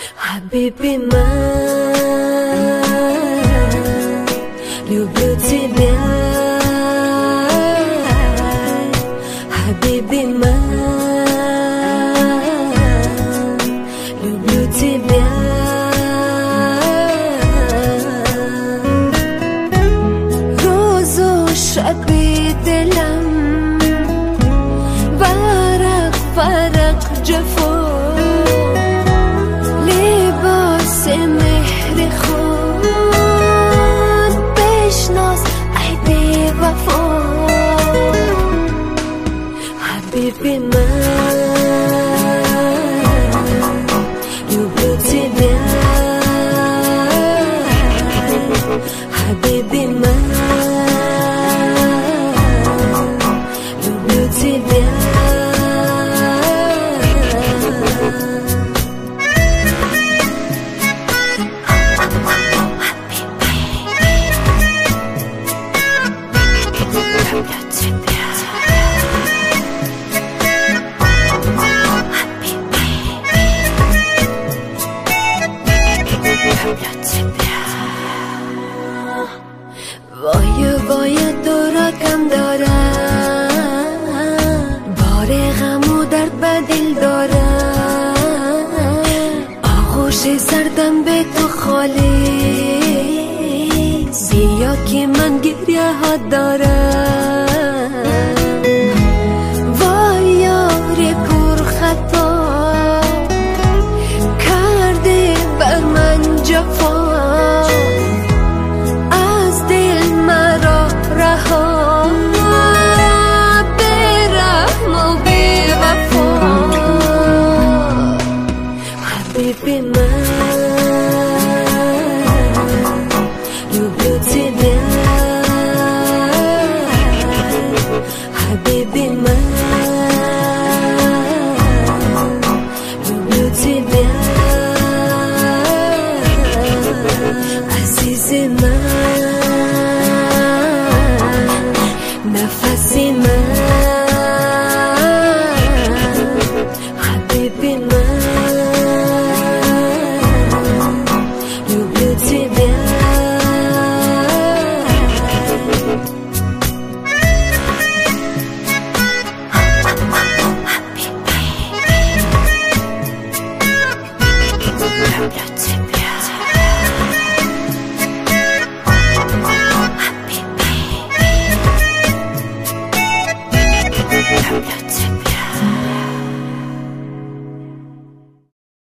حبیبی من люблю тебя حبیبی من люблю тебя روز و شبی دلم ورق ورق جفا لباس مهر خود بشناس ای بی وفا حبیبی من люблю тебя حبیبی من люблю тебя وای وای دورا کم دارم بار غم و درد به دل دارم آغوش سردم به تو خالی زیاد که من گریه ها دارم